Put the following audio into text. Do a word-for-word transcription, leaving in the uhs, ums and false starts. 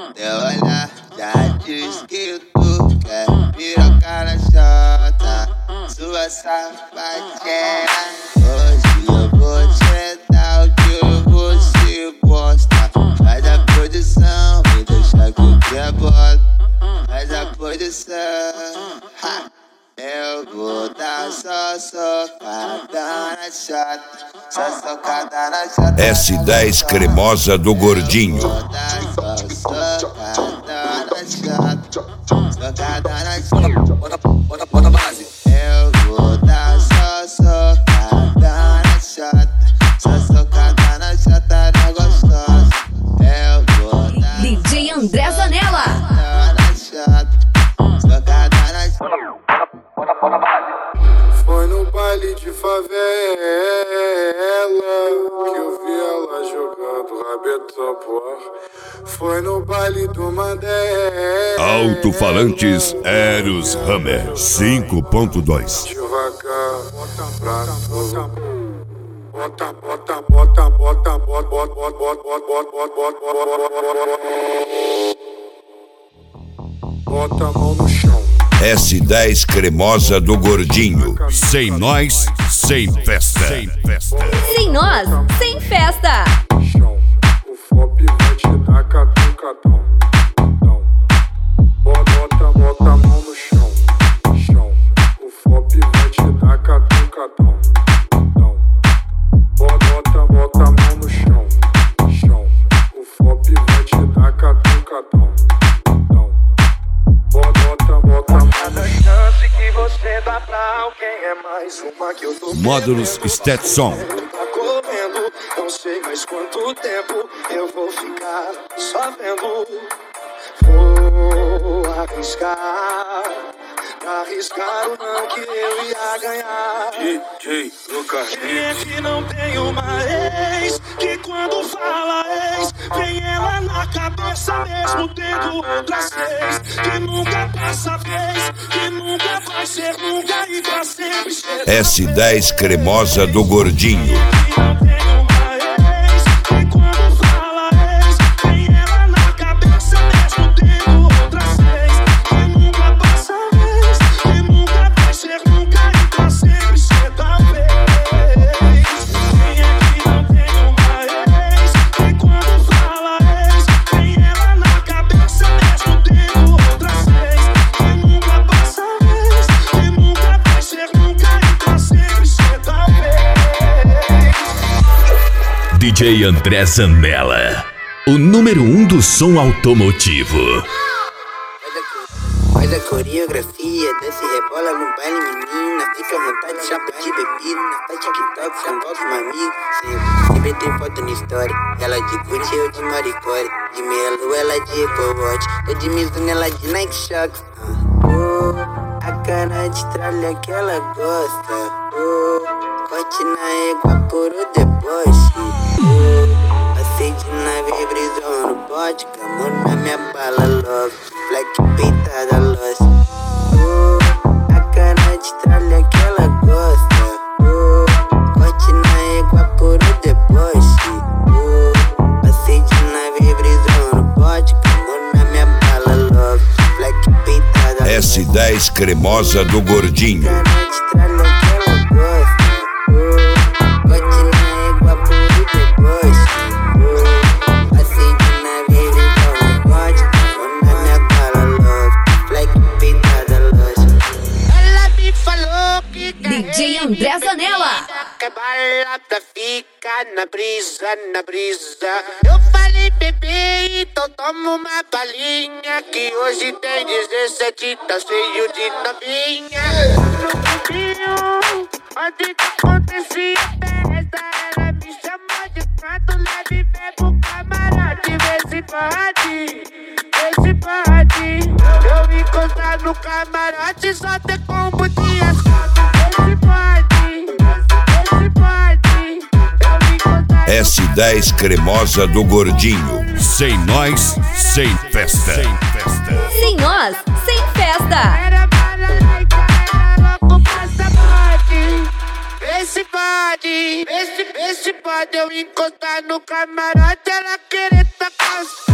Teu olhar já diz que tu quer pirocar na chota, sua sapateira. Hoje eu vou te dar o que você gosta. Faz a produção, me deixa que eu reboto. Faz a produção, ha. Eu vou dar só socada na chota, só socada na chota. S dez cremosa do Gordinho. Vou dar só socada na chota, socada na chota. Bota, bota, bota base. Eu vou dar só socada na chota, só socada na chota da gostosa. Eu vou dar D J André Zanella. na chota, socada na chota. Foi no baile de favela que eu vi ela jogando rabetão pro ar. Foi no baile do Mandela. Alto-falantes Eros Hammer cinco ponto dois. Devagar, bota pra bota, bota, bota, bota, bota, bota, bota, bota, bota, bota, bota a mão no chão. S dez cremosa do Gordinho. Sem nós, sem festa. Sem festa. Sem nós, sem festa. Chão, o F O P vai te dar catucadão. Bota, bota a mão no chão. Chão, o F O P vai te dar catucadão. Bota, bota a mão no chão. Chão, o F O P vai te dar catucadão. Bota, bota a mão. Cada chance que você dá pra alguém é mais uma que eu tô. Módulos Stetson. Tá correndo, não sei mais quanto tempo eu vou ficar só vendo. Vou arriscar, arriscar o não que eu ia ganhar. D J Lucas. Quem é que não tem uma ex que quando fala ex vem ela na cabeça mesmo tendo outras seis, que nunca passa vez, que nunca vai ser nunca e pra sempre. S dez cremosa do Gordinho. D J André Zanella, o número um do som automotivo. Faz a coreografia, desce e rebola no baile, menina. Fica à vontade, chapa de bebida. Faz TikTok, sambal com uma amiga. Sempre, sempre tem foto na história. Ela de Gucci, eu de Maricore. De meia lua, ela de Apple Watch. Tô de Mizuno, ela de Nike Shox. Oh, a cara de tralha que ela gosta. Oh, corte na égua por o deboche. Oh, aceite na vibrisão no pote. Camão na minha bala, love. Black peitada, lost. Oh, a cara de tralha que ela gosta. Oh, corte na égua por o deboche. Oh, aceite na vibrisão no pote. Camão na minha bala, love. Black peitada, lost. S dez cremosa do Gordinho. D J André Zanella. Que a balada fica na brisa, na brisa. Eu falei, bebê, então toma uma balinha. Que hoje tem dezessete, tá cheio de novinha. No clubinho, onde que acontecia festa, ela me chamou de canto, leve, bebo, camarote. Vê se pode, vê se pode. Eu encostar no camarote, só ter combo de assalto. Vê se pode, vê se pode. Eu encostar no S dez cremosa do Gordinho. Sem nós, sem festa. Sem festa. Sem nós, sem festa. Era balalaika, era louco, passaporte. Vê se pode, vê se, vê se pode eu encostar no camarote, ela querer tacar os